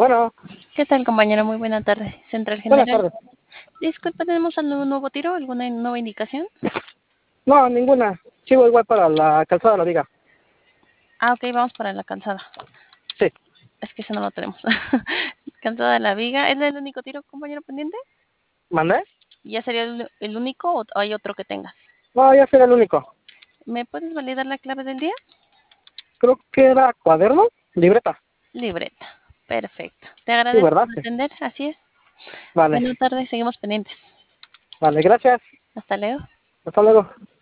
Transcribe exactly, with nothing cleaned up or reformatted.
Bueno, ¿Qué tal, compañero? Muy buena tarde. Central buenas General. tardes. Disculpa, ¿tenemos algún nuevo tiro? ¿Alguna nueva indicación? No, ninguna. Sigo igual para la calzada de la viga. Ah, ok, vamos para la calzada. Sí. Es que eso no lo tenemos. Calzada de la Viga. ¿Es el único tiro, compañero, pendiente? ¿Mandé? ¿Ya sería el, el único o hay otro que tengas? No, ya será el único. ¿Me puedes validar la clave del día? Creo que era cuaderno, libreta. Libreta. Perfecto. Te Sí, agradezco ¿verdad? por Sí. atender. Así es. Vale. Buenas tardes. Seguimos pendientes. Vale, gracias. Hasta luego. Hasta luego.